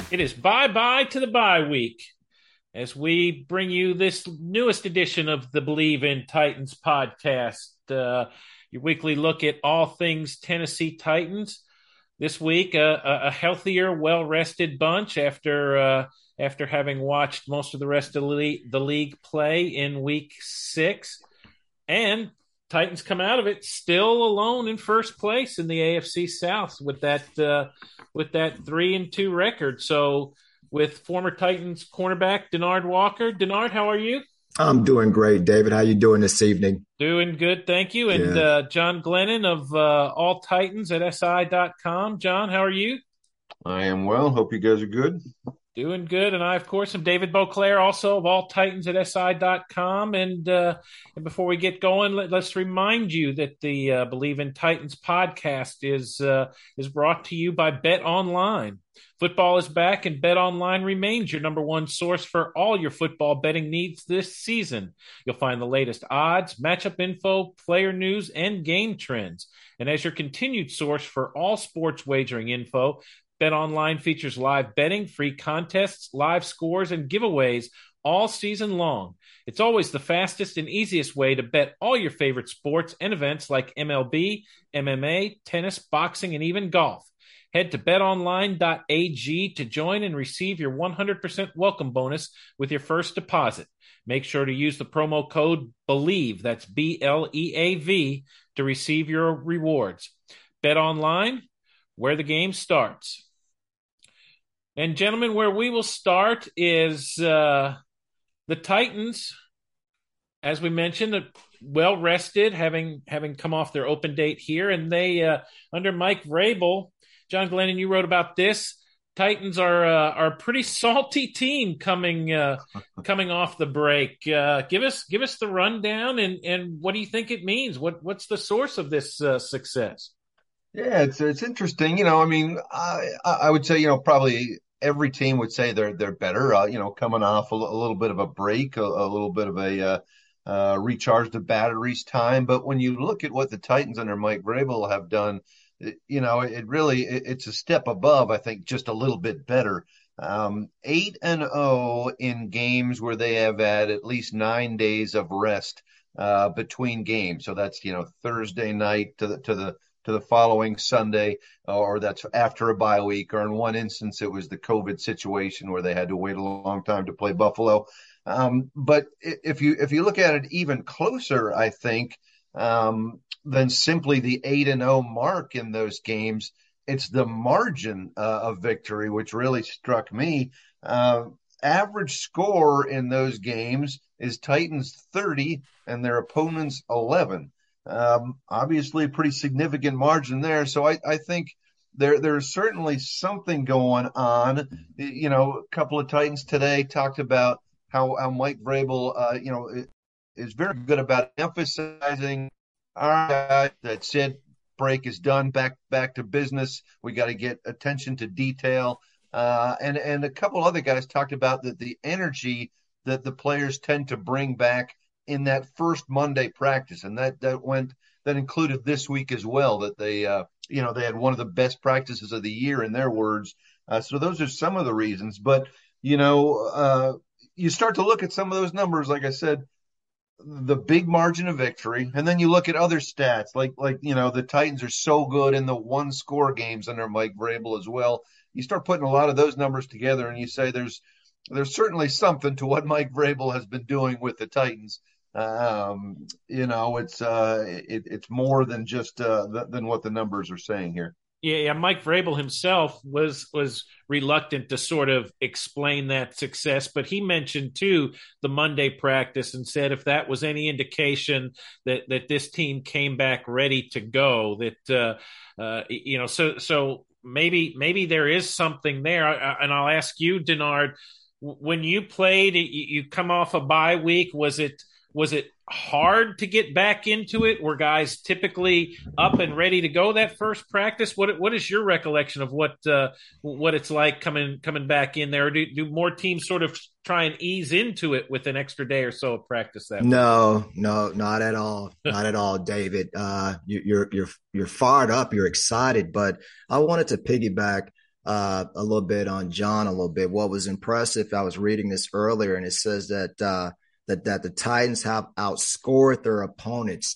It is bye-bye to the bye week as we bring you this newest edition of the Believe in Titans podcast, your weekly look at all things Tennessee Titans. This week, a healthier, well-rested bunch after having watched most of the rest of the league play in week 6. And Titans come out of it still alone in first place in the AFC South with that 3-2 record. So with former Titans cornerback Denard Walker. Denard, how are you? I'm doing great, David. How you doing this evening? Doing good, thank you. And Yeah, John Glennon of All Titans at SI.com. John, how are you? I am well. Hope you guys are good. Doing good. And I, of course, am David Beauclair, also of All Titans at SI.com. And before we get going, let's remind you that the Believe in Titans podcast is brought to you by Bet Online. Football is back, and Bet Online remains your number one source for all your football betting needs this season. You'll find the latest odds, matchup info, player news, and game trends. And as your continued source for all sports wagering info, BetOnline features live betting, free contests, live scores, and giveaways all season long. It's always the fastest and easiest way to bet all your favorite sports and events like MLB, MMA, tennis, boxing, and even golf. Head to betonline.ag to join and receive your 100% welcome bonus with your first deposit. Make sure to use the promo code BELIEVE, that's BLEAV, to receive your rewards. BetOnline, where the game starts. And gentlemen, where we will start is the Titans, as we mentioned, well rested, having come off their open date here, and they under Mike Vrabel. John Glennon, you wrote about this. Titans are a pretty salty team coming off the break. Give us the rundown, and what do you think it means? What's the source of this success? Yeah, it's interesting. I mean, I would say, probably every team would say they're better. Coming off a little bit of a break, a little bit of a recharge the batteries time. But when you look at what the Titans under Mike Vrabel have done, it's a step above. I think just a little bit better. 8-0 in games where they have had at least 9 days of rest between games. So that's Thursday night to the following Sunday, or that's after a bye week, or in one instance, it was the COVID situation where they had to wait a long time to play Buffalo. But if you look at it even closer, I think, than simply the 8-0 mark in those games, it's the margin of victory, which really struck me. Average score in those games is Titans 30 and their opponents 11. Obviously a pretty significant margin there. So I think there's certainly something going on. A couple of Titans today talked about how Mike Vrabel, is very good about emphasizing, all right, that's it. Break is done. Back to business. We got to get attention to detail. And a couple other guys talked about the energy that the players tend to bring back in that first Monday practice, and that included this week as well. That they had one of the best practices of the year in their words. So those are some of the reasons. But you start to look at some of those numbers, like I said, the big margin of victory, and then you look at other stats, like the Titans are so good in the one score games under Mike Vrabel as well. You start putting a lot of those numbers together, and you say there's certainly something to what Mike Vrabel has been doing with the Titans. It's more than just than what the numbers are saying here. Yeah, Mike Vrabel himself was reluctant to sort of explain that success, but he mentioned too the Monday practice and said if that was any indication that this team came back ready to go, so maybe there is something there. And I'll ask you, Denard, when you played, you come off a bye week. Was it hard to get back into it? Were guys typically up and ready to go that first practice? What is your recollection of what it's like coming back in there? Or do more teams sort of try and ease into it with an extra day or so of practice that week? no, not at all, not at all, David. You're fired up, you're excited, but I wanted to piggyback a little bit on John a little bit. What was impressive, I was reading this earlier, and it says that the Titans have outscored their opponents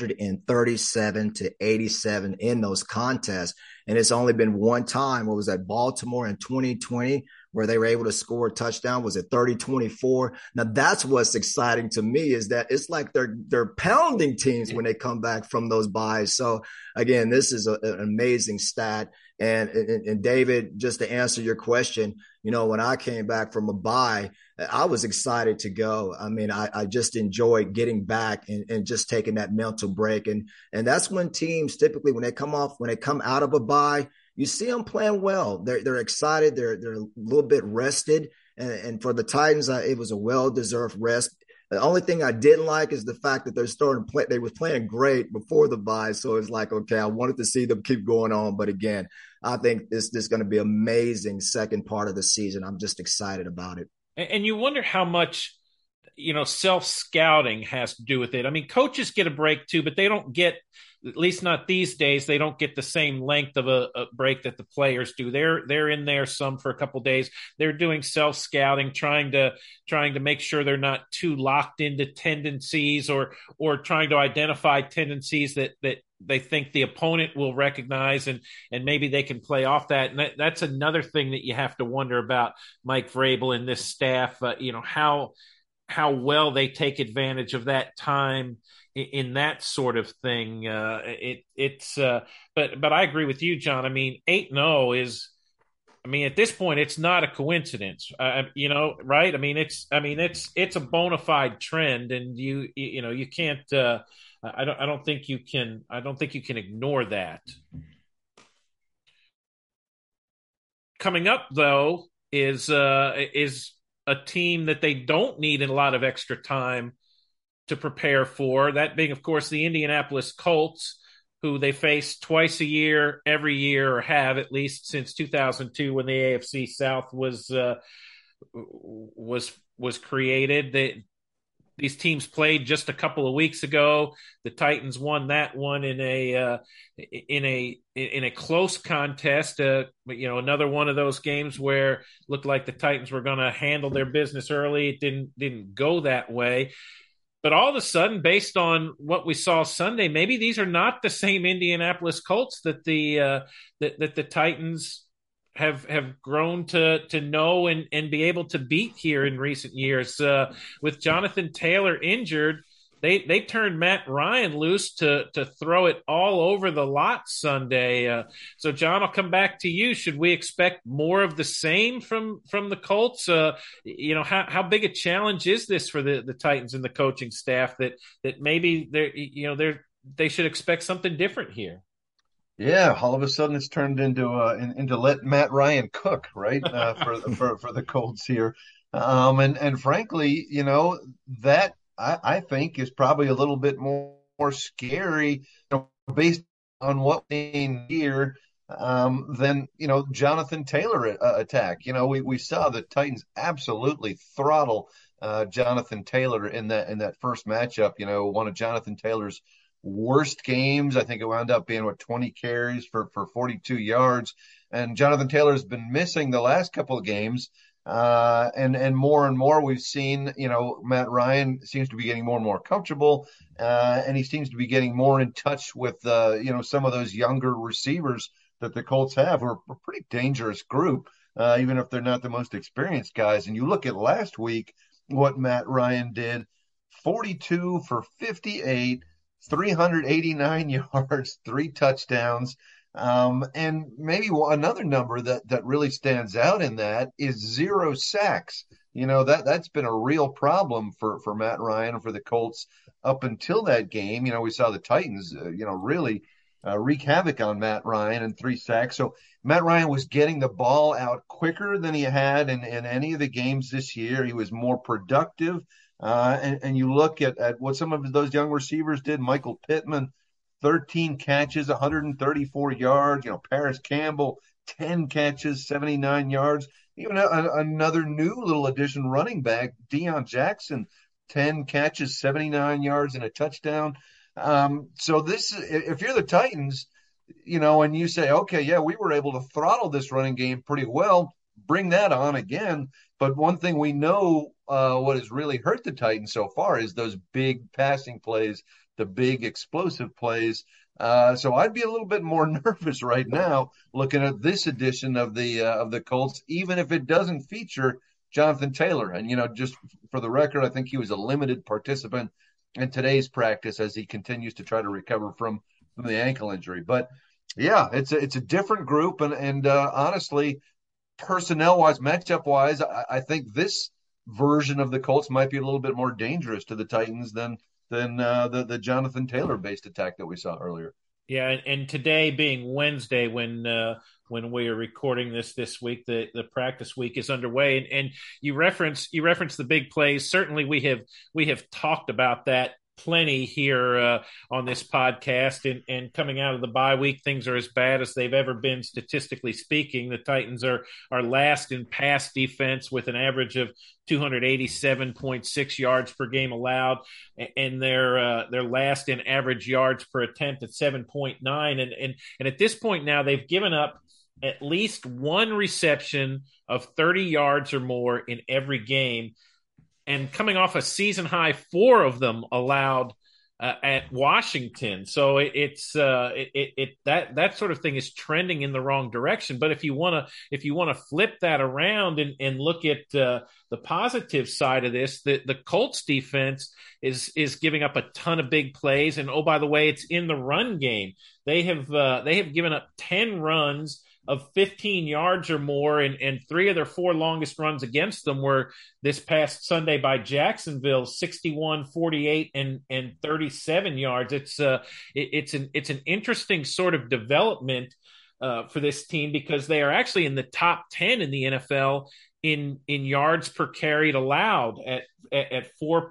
237-87 in those contests. And it's only been one time, what was that, Baltimore in 2020, where they were able to score a touchdown. Was it 30-24? Now that's what's exciting to me, is that it's like they're pounding teams when they come back from those byes. So again, this is an amazing stat. And David, just to answer your question, when I came back from a bye, I was excited to go. I mean, I just enjoyed getting back and just taking that mental break. And that's when teams typically, when they come out of a bye, you see them playing well. They're excited. They're a little bit rested. And for the Titans, it was a well-deserved rest. The only thing I didn't like is the fact that they're starting to play. They were playing great before the bye, so it's like, okay, I wanted to see them keep going on. But again, I think this is going to be an amazing second part of the season. I'm just excited about it. And you wonder how much, self-scouting has to do with it. I mean, coaches get a break too, but they don't get, at least not these days, they don't get the same length of a break that the players do. They're in there some for a couple of days. They're doing self-scouting, trying to make sure they're not too locked into tendencies or trying to identify tendencies that they think the opponent will recognize, and maybe they can play off that. And that's another thing that you have to wonder about Mike Vrabel and this staff, how well they take advantage of that time in that sort of thing. But I agree with you, John. I mean, 8-0 is, at this point, it's not a coincidence, right? I mean, it's a bona fide trend, and you can't. I don't think you can ignore that. Coming up, though, is a team that they don't need a lot of extra time to prepare for. That being, of course, the Indianapolis Colts, who they face twice a year, every year, or have at least since 2002 when the AFC South was created. These teams played just a couple of weeks ago. The Titans won that one in a close contest. Another one of those games where it looked like the Titans were going to handle their business early. It didn't go that way. But all of a sudden, based on what we saw Sunday, maybe these are not the same Indianapolis Colts that the Titans have grown to know and be able to beat here in recent years. With Jonathan Taylor injured, they turned Matt Ryan loose to throw it all over the lot Sunday. So, John, I'll come back to you. Should we expect more of the same from the Colts? How big a challenge is this for the Titans and the coaching staff that maybe they should expect something different here? Yeah, all of a sudden it's turned into let Matt Ryan cook, right? For the Colts here, and frankly, that I think is probably a little bit more scary, based on what we've seen here, than Jonathan Taylor attack. We saw the Titans absolutely throttle Jonathan Taylor in that first matchup. One of Jonathan Taylor's worst games. I think it wound up being 20 carries for 42 yards. And Jonathan Taylor has been missing the last couple of games. And more we've seen, Matt Ryan seems to be getting more and more comfortable. And he seems to be getting more in touch with, some of those younger receivers that the Colts have, who are a pretty dangerous group, even if they're not the most experienced guys. And you look at last week, what Matt Ryan did, 42 for 58, 389 yards, 3 touchdowns. And maybe another number that really stands out in that is 0 sacks. That's been a real problem for Matt Ryan and for the Colts up until that game. We saw the Titans, really wreak havoc on Matt Ryan and 3 sacks. So Matt Ryan was getting the ball out quicker than he had in any of the games this year. He was more productive. And you look at what some of those young receivers did. Michael Pittman, 13 catches, 134 yards. Paris Campbell, 10 catches, 79 yards. Even another new little addition running back, Deion Jackson, 10 catches, 79 yards and a touchdown. So if you're the Titans, and you say, okay, yeah, we were able to throttle this running game pretty well, bring that on again. But one thing we know, what has really hurt the Titans so far is those big passing plays, the big explosive plays. So I'd be a little bit more nervous right now looking at this edition of the Colts, even if it doesn't feature Jonathan Taylor. And just for the record, I think he was a limited participant in today's practice as he continues to try to recover from the ankle injury. But yeah, it's a different group, and honestly, personnel wise, matchup wise, I think this version of the Colts might be a little bit more dangerous to the Titans than the Jonathan Taylor based attack that we saw earlier. Yeah, and today being Wednesday, when we are recording this week, the practice week is underway, and you reference the big plays. Certainly, we have talked about that plenty here on this podcast, and coming out of the bye week, things are as bad as they've ever been statistically speaking. The Titans are last in pass defense with an average of 287.6 yards per game allowed, and they're last in average yards per attempt at 7.9, and at this point now they've given up at least one reception of 30 yards or more in every game. And coming off a season high, 4 of them allowed at Washington. So that sort of thing is trending in the wrong direction. But if you want to flip that around and look at the positive side of this, the Colts defense is giving up a ton of big plays. And oh, by the way, it's in the run game. They have given up 10 runs of 15 yards or more, and 3 of their 4 longest runs against them were this past Sunday by Jacksonville, 61, 48, and 37 yards. It's an interesting sort of development for this team, because they are actually in the top 10 in the NFL in yards per carried allowed at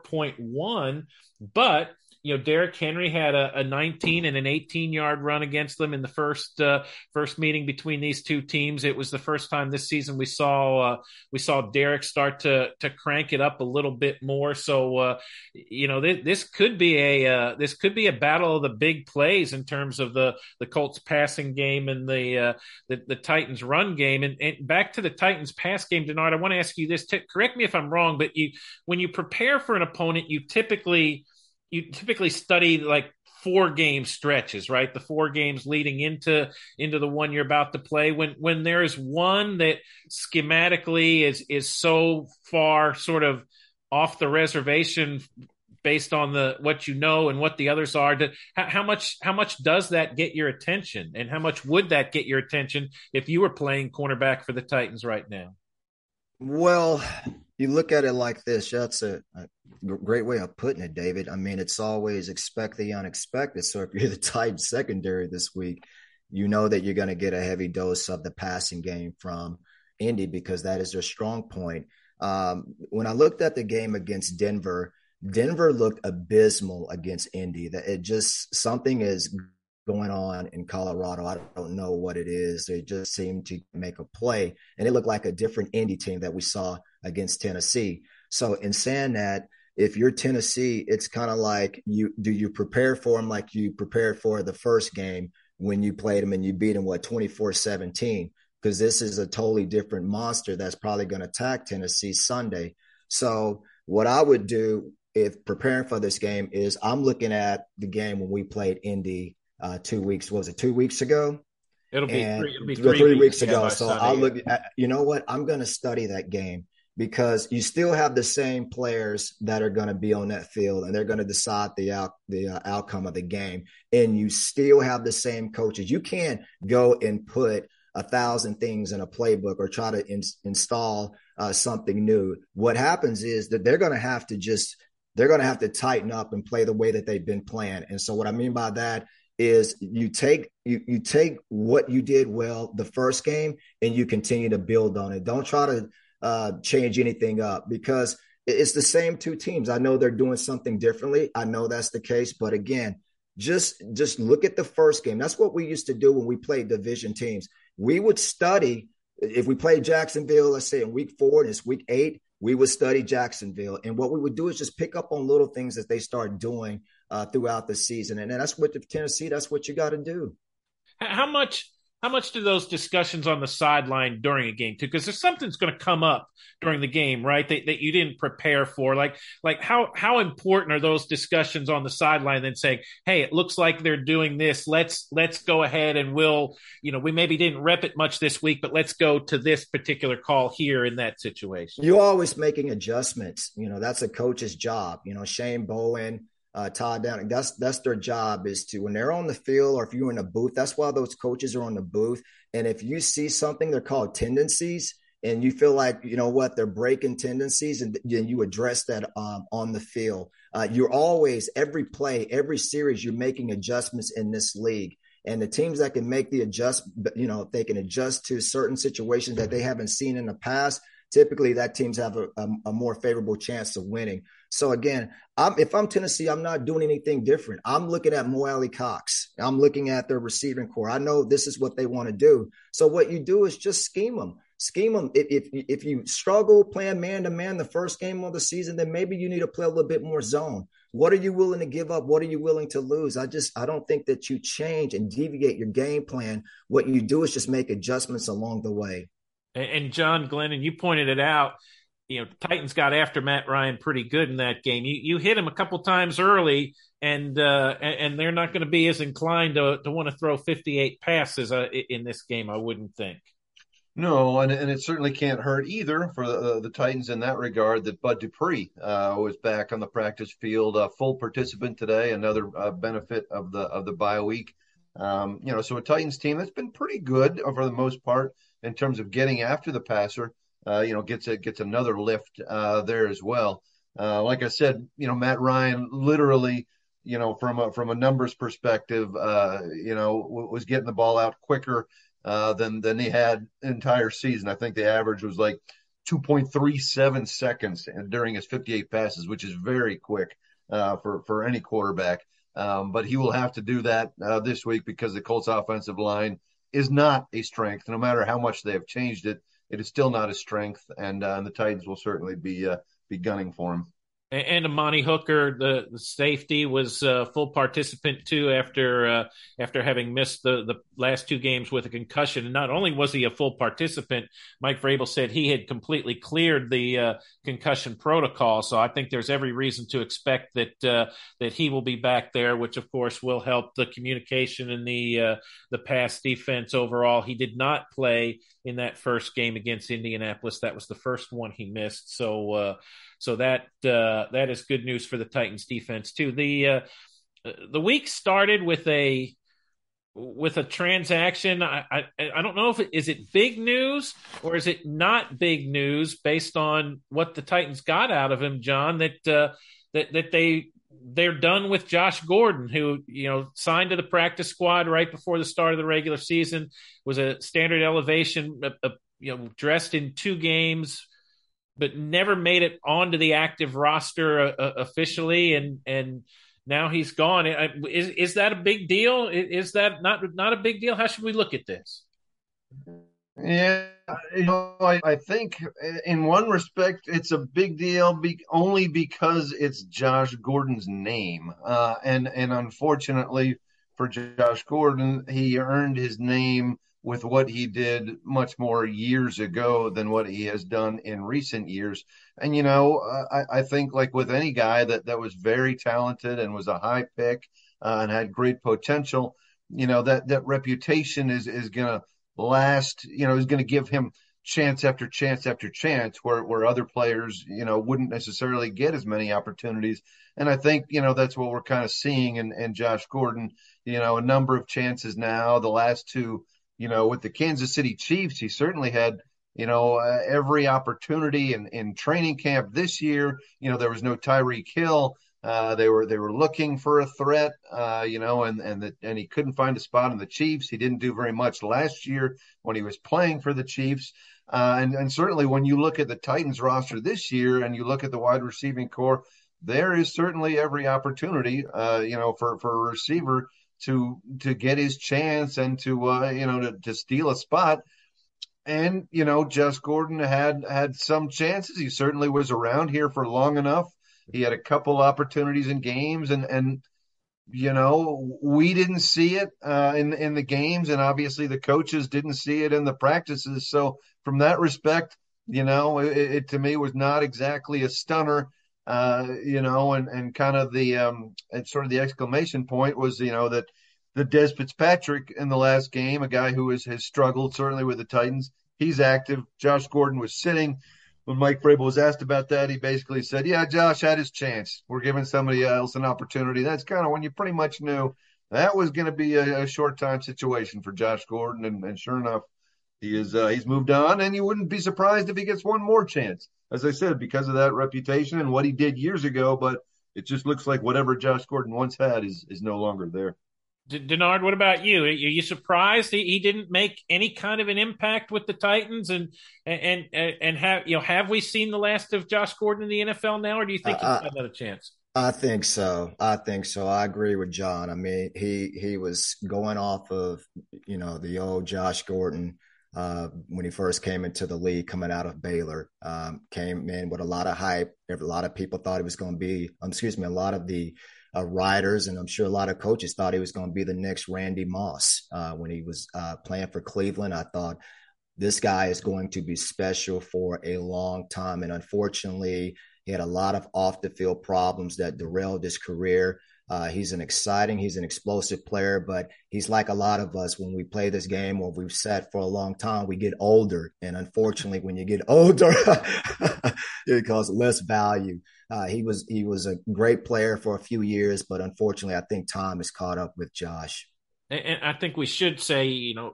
4.1, but Derrick Henry had a 19 and an 18-yard run against them in the first meeting between these two teams. It was the first time this season we saw Derrick start to crank it up a little bit more. So this could be a battle of the big plays in terms of the Colts passing game and the Titans run game. And back to the Titans pass game, Denard, I want to ask you this. Correct me if I'm wrong, but when you prepare for an opponent, you typically study like 4-game stretches, right? The 4 games leading into the one you're about to play. When there is one that schematically is so far sort of off the reservation based on what you know and what the others are, how much does that get your attention, and how much would that get your attention if you were playing cornerback for the Titans right now? Well, you look at it like this. That's a great way of putting it, David. I mean, it's always expect the unexpected. So if you're the Titans secondary this week, you know that you're going to get a heavy dose of the passing game from Indy, because that is their strong point. When I looked at the game against Denver looked abysmal against Indy. That it just, something is going on in Colorado. I don't know what it is. They just seem to make a play, and it looked like a different Indy team that we saw against Tennessee. So in saying that, if you're Tennessee, it's kind of like you prepare for them like you prepared for the first game when you played them and you beat them 24-17, because this is a totally different monster that's probably going to attack Tennessee Sunday. So what I would do if preparing for this game is I'm looking at the game when we played Indy 2 weeks. What was it, 2 weeks ago? It'll be 3 weeks ago. So I'll look at, you know what? I'm going to study that game, because you still have the same players that are going to be on that field, and they're going to decide the outcome of the game. And you still have the same coaches. You can't go and put 1,000 things in a playbook or try to install something new. What happens is that they're going to have to tighten up and play the way that they've been playing. And so what I mean by that is you take what you did well the first game and you continue to build on it. Don't try to change anything up, because it's the same 2 teams. I know they're doing something differently. I know that's the case. But again, just look at the first game. That's what we used to do when we played division teams. We would study. If we played Jacksonville, let's say in week 4 and it's week 8, we would study Jacksonville. And what we would do is just pick up on little things that they start doing throughout the season. And that's what Tennessee, that's what you got to do. How much do those discussions on the sideline during a game too? Because there's something's going to come up during the game, right? That you didn't prepare for. Like how important are those discussions on the sideline? Then saying, hey, it looks like they're doing this. Let's go ahead and we maybe didn't rep it much this week, but let's go to this particular call here in that situation. You're always making adjustments. That's a coach's job. Shane Bowen, Todd Downing, that's their job, is to, when they're on the field or if you're in a booth, that's why those coaches are on the booth. And if you see something, they're called tendencies, and you feel like, they're breaking tendencies, and then you address that on the field. You're always, every play, every series, you're making adjustments in this league. And the teams that can make the if they can adjust to certain situations that they haven't seen in the past, typically that teams have a more favorable chance of winning. So again, if I'm Tennessee, I'm not doing anything different. I'm looking at Mo Alie-Cox. I'm looking at their receiving core. I know this is what they want to do. So what you do is just scheme them. If you struggle playing man-to-man the first game of the season, then maybe you need to play a little bit more zone. What are you willing to give up? What are you willing to lose? I don't think that you change and deviate your game plan. What you do is just make adjustments along the way. And John Glennon, you pointed it out. Titans got after Matt Ryan pretty good in that game. You hit him a couple times early, and they're not going to be as inclined to want to throw 58 passes in this game, I wouldn't think. No, and it certainly can't hurt either for the Titans in that regard that Bud Dupree was back on the practice field, a full participant today, another benefit of the bye week. So a Titans team that's been pretty good for the most part in terms of getting after the passer, gets another lift there as well. Like I said, Matt Ryan literally, from a numbers perspective, was getting the ball out quicker than he had entire season. I think the average was like 2.37 seconds during his 58 passes, which is very quick for any quarterback. But he will have to do that this week because the Colts offensive line is not a strength. No matter how much they have changed it, it is still not a strength, and the Titans will certainly be gunning for him. And Amani Hooker, the safety, was a full participant too after having missed the last two games with a concussion. And not only was he a full participant, Mike Vrabel said he had completely cleared the concussion protocol. So I think there's every reason to expect that he will be back there, which of course will help the communication and the pass defense overall. He did not play in that first game against Indianapolis. That was the first one he missed. So that is good news for the Titans defense too. The week started with a transaction. I don't know if is it big news or is it not big news based on what the Titans got out of him, John, that they're done with Josh Gordon, who signed to the practice squad right before the start of the regular season, was a standard elevation, dressed in 2 games, but never made it onto the active roster officially, and now he's gone. Is that a big deal? Is that not a big deal? How should we look at this? Yeah, I think in one respect it's a big deal only because it's Josh Gordon's name, and unfortunately for Josh Gordon, he earned his name with what he did much more years ago than what he has done in recent years. And, I think like with any guy that was very talented and was a high pick and had great potential, that reputation is going to last, is going to give him chance after chance after chance where other players, wouldn't necessarily get as many opportunities. And I think, that's what we're kind of seeing in Josh Gordon, a number of chances now, the last 2, with the Kansas City Chiefs, he certainly had, every opportunity in training camp this year. There was no Tyreek Hill. They were looking for a threat, and he couldn't find a spot in the Chiefs. He didn't do very much last year when he was playing for the Chiefs. And certainly when you look at the Titans roster this year and you look at the wide receiving core, there is certainly every opportunity, for a receiver to get his chance and to steal a spot. And, Josh Gordon had some chances. He certainly was around here for long enough. He had a couple opportunities in games and we didn't see it in the games, and obviously the coaches didn't see it in the practices. So from that respect, it to me was not exactly a stunner. And kind of and sort of the exclamation point was, that the Des Fitzpatrick in the last game, a guy who has struggled certainly with the Titans, he's active. Josh Gordon was sitting. When Mike Vrabel was asked about that, he basically said, "Yeah, Josh had his chance. We're giving somebody else an opportunity." That's kind of when you pretty much knew that was going to be a short time situation for Josh Gordon, and sure enough, he's moved on, and you wouldn't be surprised if he gets one more chance, as I said, because of that reputation and what he did years ago. But it just looks like whatever Josh Gordon once had is no longer there. Denard, what about you? Are you surprised he didn't make any kind of an impact with the Titans? And have we seen the last of Josh Gordon in the NFL now, or do you think he's got another chance? I think so. I agree with John. I mean, he was going off of the old Josh Gordon when he first came into the league, coming out of Baylor. Came in with a lot of hype. A lot of people thought he was going to be. A lot of the writers, and I'm sure a lot of coaches thought he was going to be the next Randy Moss when he was playing for Cleveland. I thought this guy is going to be special for a long time. And unfortunately, he had a lot of off the field problems that derailed his career. He's an explosive player, but he's like a lot of us when we play this game or we've sat for a long time, we get older. And unfortunately, when you get older, it costs less value. He was a great player for a few years, but unfortunately, I think time has caught up with Josh. And I think we should say,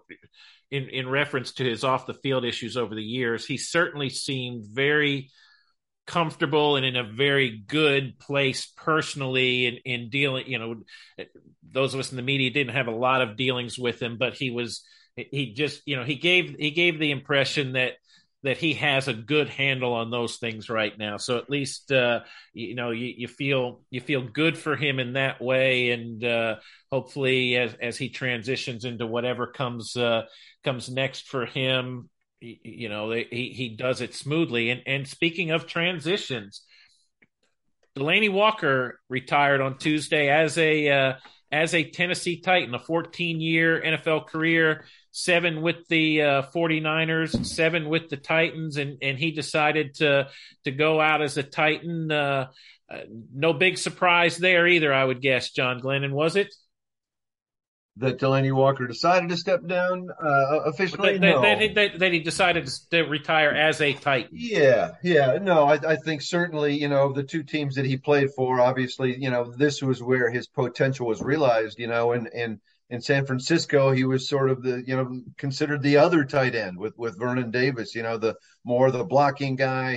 in reference to his off the field issues over the years, he certainly seemed very comfortable and in a very good place personally in dealing. Those of us in the media didn't have a lot of dealings with him, but he gave the impression that he has a good handle on those things right now. So at least you feel good for him in that way, and hopefully as he transitions into whatever comes next for him, he does it smoothly. And speaking of transitions, Delanie Walker retired on Tuesday as a Tennessee Titan, a 14-year NFL career, 7 with the 49ers, 7 with the Titans, and he decided to go out as a Titan. No big surprise there either, I would guess, John Glennon, was it? That Delanie Walker decided to step down officially? That he decided to retire as a Titan. Yeah. No, I think certainly, the two teams that he played for, obviously, this was where his potential was realized, and in San Francisco, he was sort of considered the other tight end with Vernon Davis, the more the blocking guy,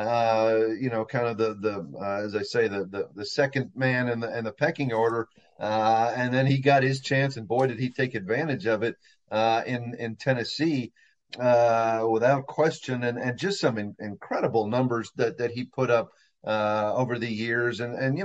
kind of as I say, the second man in the pecking order. And then he got his chance, and boy, did he take advantage of it in Tennessee without question, and just some incredible numbers that he put up over the years. And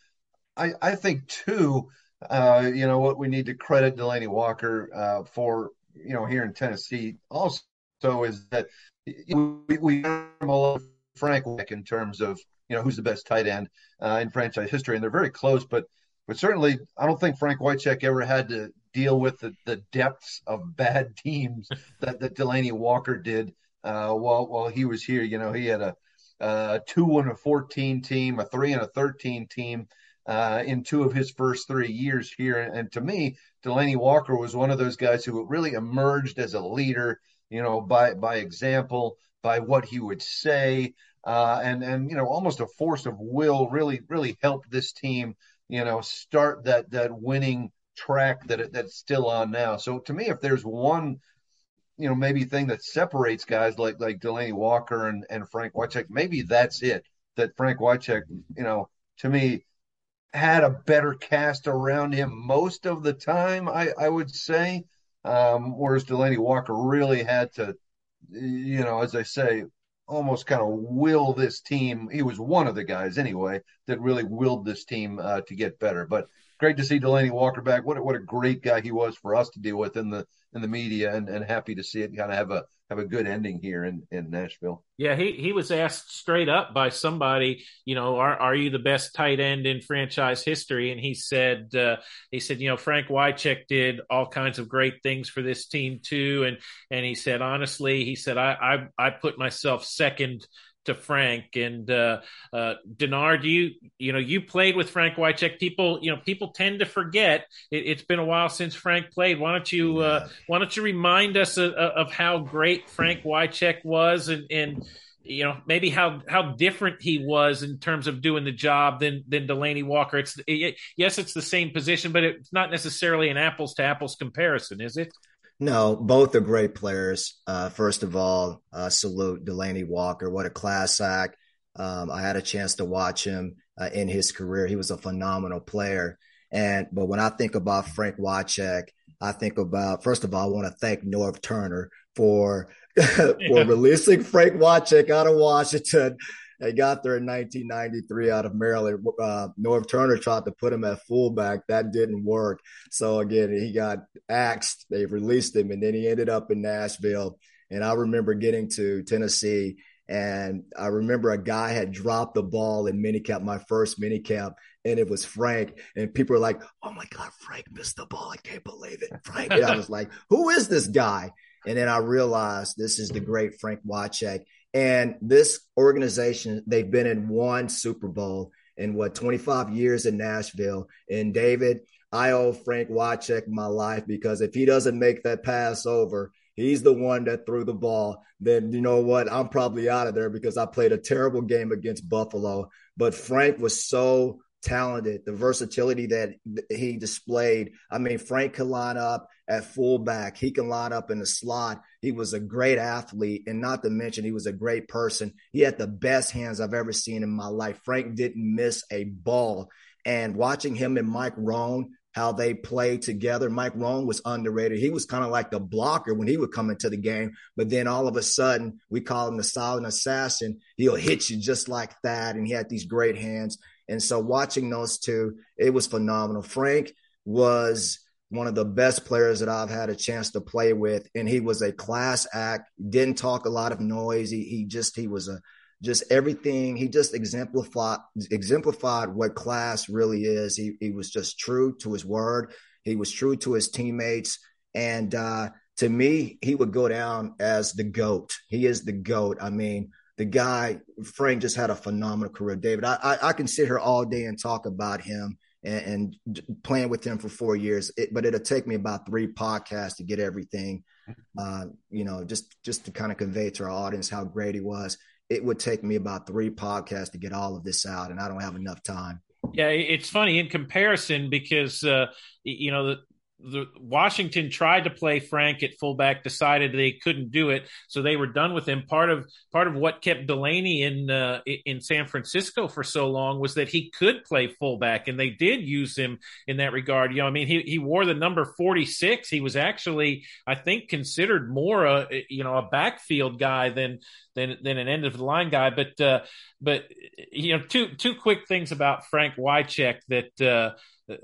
I think too, what we need to credit Delanie Walker for, here in Tennessee also is that we have a lot of Frank Wycheck in terms of, who's the best tight end in franchise history, and they're very close, but certainly I don't think Frank Wycheck ever had to deal with the depths of bad teams that Delanie Walker did while he was here. He had a 2-14 team, a 3-13 team in 2 of his first 3 years here. And to me, Delanie Walker was one of those guys who really emerged as a leader, by example, by what he would say, and almost a force of will. Really helped this team, start that winning track that's still on now. So to me, if there's one, maybe thing that separates guys like Delanie Walker and Frank Wycheck, maybe that's it. That Frank Wycheck, to me, had a better cast around him most of the time, I would say. Whereas Delanie Walker really had to, as I say, almost kind of will this team. He was one of the guys anyway that really willed this team to get better. But great to see Delanie Walker back. What a great guy he was for us to deal with in the media, and happy to see it kind of have a good ending here in Nashville. Yeah, he was asked straight up by somebody, are you the best tight end in franchise history? And he said, Frank Wycheck did all kinds of great things for this team too. And he said, honestly, I put myself second to Frank. And Denard, you played with Frank Wycheck. People tend to forget. It's been a while since Frank played. Why don't you remind us of how great Frank Wycheck was, and maybe how different he was in terms of doing the job than Delanie Walker. Yes, it's the same position, but it's not necessarily an apples to apples comparison, is it? No, both are great players. First of all, salute Delanie Walker. What a class act. I had a chance to watch him in his career. He was a phenomenal player. But when I think about Frank Wycheck, I think about, first of all, I want to thank Norv Turner for releasing Frank Wycheck out of Washington. They got there in 1993 out of Maryland. Norv Turner tried to put him at fullback. That didn't work. So, again, he got axed. They released him, and then he ended up in Nashville. And I remember getting to Tennessee, and I remember a guy had dropped the ball in minicamp, my first minicamp, and it was Frank. And people were like, oh, my God, Frank missed the ball. I can't believe it. Frank. And I was like, who is this guy? And then I realized this is the great Frank Wycheck. And this organization, they've been in one Super Bowl in 25 years in Nashville. And David, I owe Frank Wycheck my life, because if he doesn't make that pass over, he's the one that threw the ball, then you know what? I'm probably out of there, because I played a terrible game against Buffalo. But Frank was so talented, the versatility that he displayed. I mean, Frank can line up at fullback. He can line up in the slot. He was a great athlete, and not to mention he was a great person. He had the best hands I've ever seen in my life. Frank didn't miss a ball. And watching him and Mike Rohn, how they played together, Mike Rohn was underrated. He was kind of like the blocker when he would come into the game, but then all of a sudden, we call him the silent assassin. He'll hit you just like that, and he had these great hands. And so watching those two, it was phenomenal. Frank was one of the best players that I've had a chance to play with, and he was a class act. Didn't talk a lot of noise. He was everything. He just exemplified what class really is. He was just true to his word. He was true to his teammates. And to me, he would go down as the GOAT. He is the GOAT. I mean, the guy, Frank, just had a phenomenal career. David, I can sit here all day and talk about him and playing with him for 4 years, but it'll take me about 3 podcasts to get everything, just to kind of convey to our audience how great he was. It would take me about 3 podcasts to get all of this out, and I don't have enough time. Yeah, it's funny in comparison, because the Washington tried to play Frank at fullback, decided they couldn't do it, so they were done with him. Part of what kept Delanie in San Francisco for so long was that he could play fullback, and they did use him in that regard. He wore the number 46. He was actually, I think, considered more a backfield guy than an end of the line guy. But two quick things about Frank Wycheck that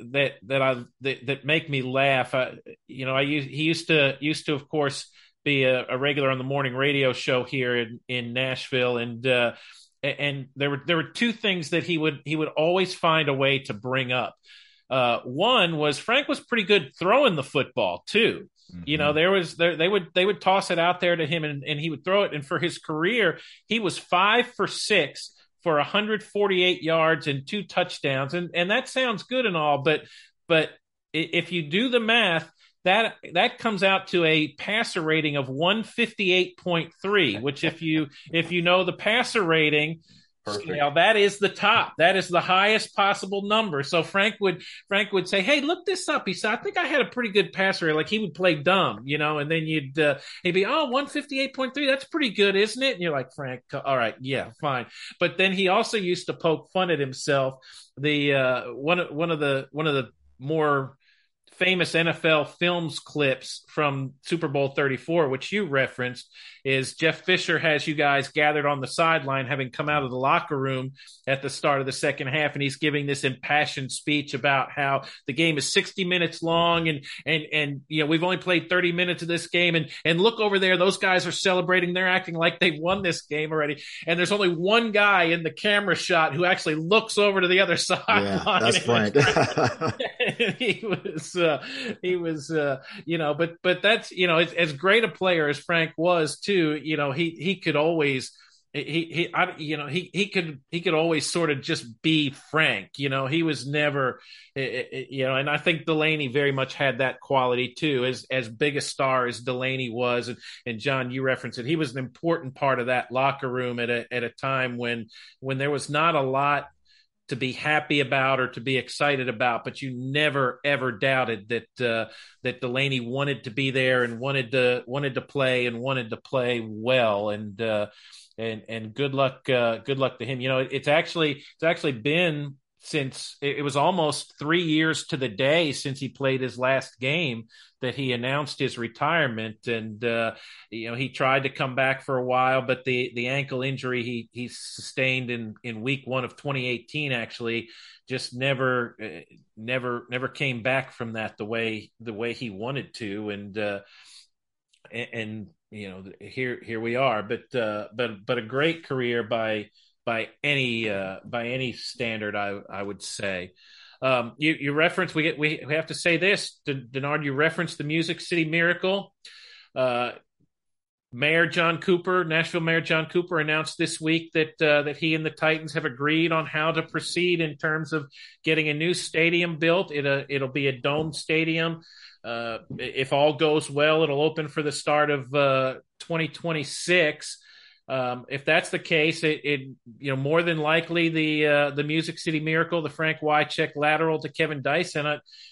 make me laugh. He used to, of course, be a regular on the morning radio show here in Nashville, and there were 2 things that he would always find a way to bring up. One was Frank was pretty good throwing the football too. Mm-hmm. They would toss it out there to him, and he would throw it. And for his career, he was 5 for 6 for 148 yards and 2 touchdowns. And that sounds good and all, but if you do the math, that comes out to a passer rating of 158.3, which if you know the passer rating scale, that is the top. That is the highest possible number. So Frank would say, "Hey, look this up." He said, "I think I had a pretty good passer rating." Like, he would play dumb, and then he'd be, 158.3. That's pretty good, isn't it? And you're like, Frank, all right, yeah, fine. But then he also used to poke fun at himself. The one of the more famous NFL films clips from Super Bowl 34, which you referenced, is Jeff Fisher has you guys gathered on the sideline, having come out of the locker room at the start of the second half, and he's giving this impassioned speech about how the game is 60 minutes long, and we've only played 30 minutes of this game, and look over there, those guys are celebrating, they're acting like they've won this game already, and there's only one guy in the camera shot who actually looks over to the other sideline. Yeah, that's Frank. he was, but that's, as great a player as Frank was too, he could always, he could always sort of just be Frank. He was never, and I think Delaney very much had that quality too, as big a star as Delaney was. And John, you referenced it. He was an important part of that locker room at a time when there was not a lot to be happy about or to be excited about, but you never ever doubted that Delaney wanted to be there and wanted to play and wanted to play well. And good luck to him. It's actually been since it was almost 3 years to the day since he played his last game that he announced his retirement. And he tried to come back for a while, but the ankle injury he sustained in week 1 of 2018 actually just never came back from that the way he wanted to. And here we are, but a great career by any standard, I would say. You reference, we have to say this, Denard, you referenced the Music City Miracle. Nashville Mayor John Cooper announced this week that he and the Titans have agreed on how to proceed in terms of getting a new stadium built. It'll be a domed stadium. If all goes well, it'll open for the start of 2026. If that's the case, it more than likely the Music City Miracle, the Frank Wycheck lateral to Kevin Dyson.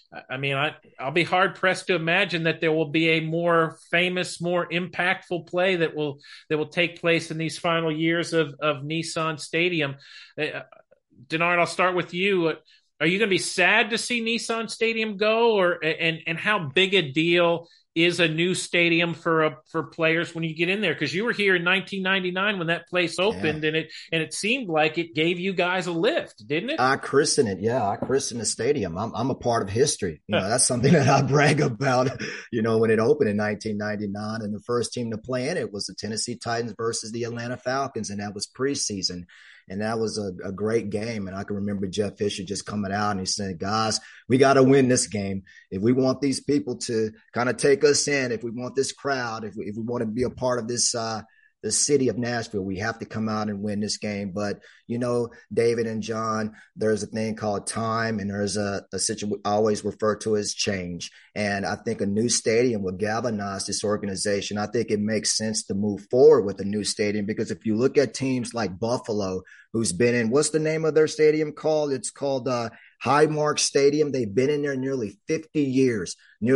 I'll be hard pressed to imagine that there will be a more famous, more impactful play that will take place in these final years of Nissan Stadium. Denard, I'll start with you. Are you going to be sad to see Nissan Stadium go, and how big a deal is a new stadium for players when you get in there? Because you were here in 1999 when that place opened, and it seemed like it gave you guys a lift, didn't it? I christened it. Yeah, I christened the stadium. I'm a part of history. That's something that I brag about. When it opened in 1999, and the first team to play in it was the Tennessee Titans versus the Atlanta Falcons, and that was preseason. And that was a great game. And I can remember Jeff Fisher just coming out and he said, guys, we got to win this game. If we want these people to kind of take us in, if we want this crowd, if we want to be a part of this, the city of Nashville, we have to come out and win this game. But, David and John, there's a thing called time, and there's a situation I always refer to as change. And I think a new stadium will galvanize this organization. I think it makes sense to move forward with a new stadium, because if you look at teams like Buffalo, who's been in, what's the name of their stadium called? It's called Highmark Stadium. They've been in there nearly 50 years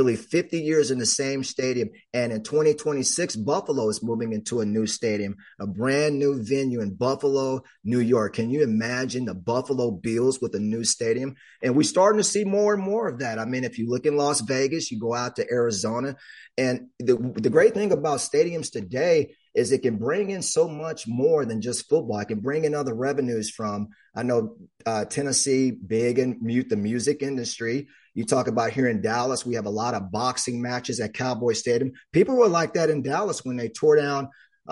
in the same stadium. And in 2026, Buffalo is moving into a new stadium, a brand new venue in Buffalo, New York. Can you imagine the Buffalo Bills with a new stadium? And we're starting to see more and more of that. I mean, if you look in Las Vegas, you go out to Arizona, and the great thing about stadiums today is it can bring in so much more than just football. It can bring in other revenues from, I know Tennessee, big in the music industry. You talk about here in Dallas, we have a lot of boxing matches at Cowboy Stadium. People were like that in Dallas when they tore down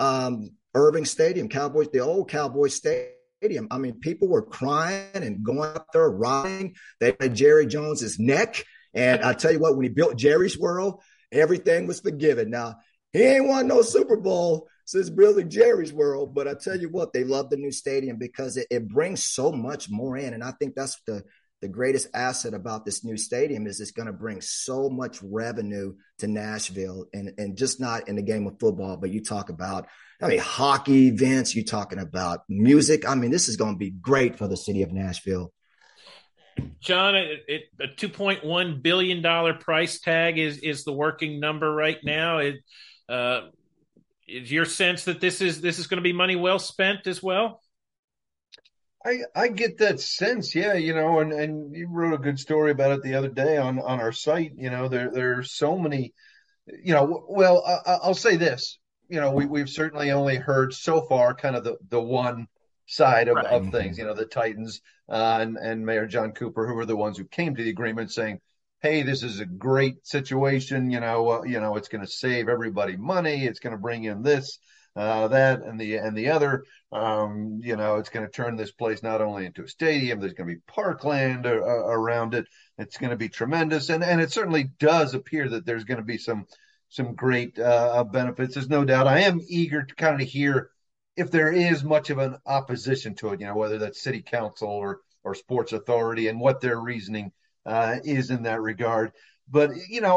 Irving Stadium, the old Cowboy Stadium. I mean, people were crying and going up there, rotting. They had Jerry Jones's neck. And I tell you what, when he built Jerry's World, everything was forgiven. Now, he ain't won no Super Bowl since building Jerry's World, but I tell you what, they love the new stadium because it brings so much more in. And I think that's the greatest asset about this new stadium is it's going to bring so much revenue to Nashville, and just not in the game of football, but you talk about, hockey events, you're talking about music. I mean, this is going to be great for the city of Nashville. John, a $2.1 billion price tag is the working number right now. Is your sense that this is going to be money well spent as well? I get that sense, yeah, and you wrote a good story about it the other day on our site. There's so many, well, I'll say this, we've certainly only heard so far kind of the one side Right. of things, the Titans and Mayor John Cooper, who were the ones who came to the agreement saying, hey, this is a great situation, it's going to save everybody money, it's going to bring in this, that, and the other. It's going to turn this place not only into a stadium, there's going to be parkland around it. It's going to be tremendous, and it certainly does appear that there's going to be some great benefits. There's no doubt. I am eager to kind of hear if there is much of an opposition to it. Whether that's city council or sports authority, and what their reasoning is in that regard. But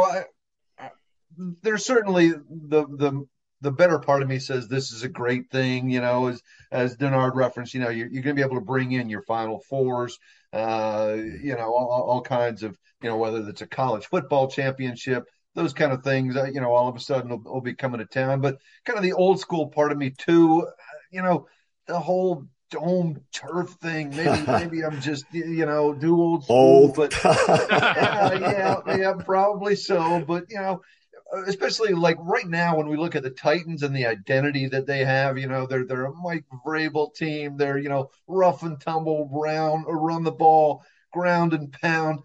there's certainly the better part of me says this is a great thing, as Denard referenced, you're going to be able to bring in your Final Fours, all kinds of, whether it's a college football championship, those kind of things, all of a sudden will be coming to town. But kind of the old school part of me too, the whole dome turf thing. Maybe I'm just, too old school, but yeah, probably so. But, especially like right now when we look at the Titans and the identity that they have, they're a Mike Vrabel team. They're, rough and tumble, run the ball, ground and pound.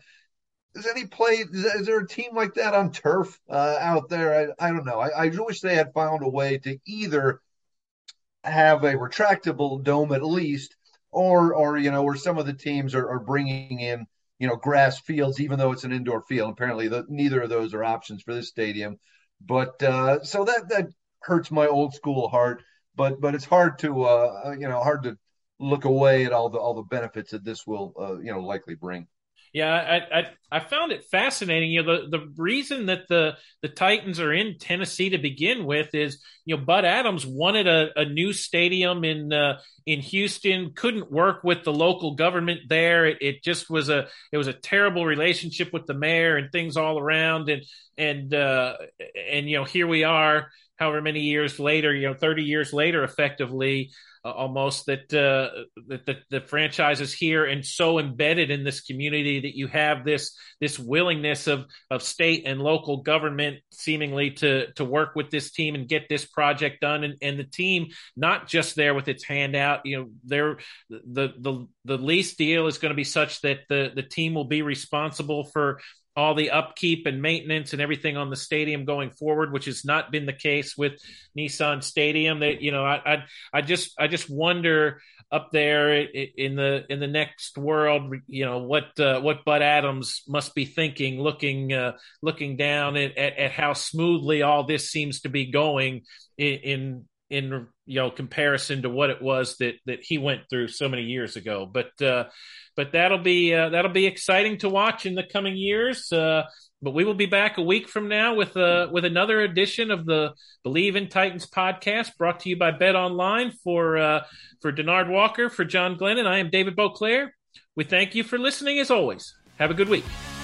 Is there a team like that on turf out there? I don't know. I wish they had found a way to either have a retractable dome at least, or where some of the teams are bringing in grass fields, even though it's an indoor field. Apparently, neither of those are options for this stadium. But so that hurts my old school heart. But it's hard to look away at all the benefits that this will likely bring. Yeah, I found it fascinating. The reason that the Titans are in Tennessee to begin with is Bud Adams wanted a new stadium in Houston, couldn't work with the local government there. It just was a terrible relationship with the mayor and things all around, and here we are, however many years later, 30 years later, effectively. Almost that the franchise is here and so embedded in this community that you have this willingness of state and local government seemingly to work with this team and get this project done, and the team not just there with its hand out. The lease deal is going to be such that the team will be responsible for all the upkeep and maintenance and everything on the stadium going forward, which has not been the case with Nissan Stadium. That I just wonder up there in the next world, what Bud Adams must be thinking, looking down at how smoothly all this seems to be going in comparison to what it was that he went through so many years ago. But that'll be exciting to watch in the coming years. But we will be back a week from now with another edition of the Believe in Titans podcast, brought to you by Bet Online. For Denard Walker, for John Glennon, I am David Beauclair. We thank you for listening as always. Have a good week.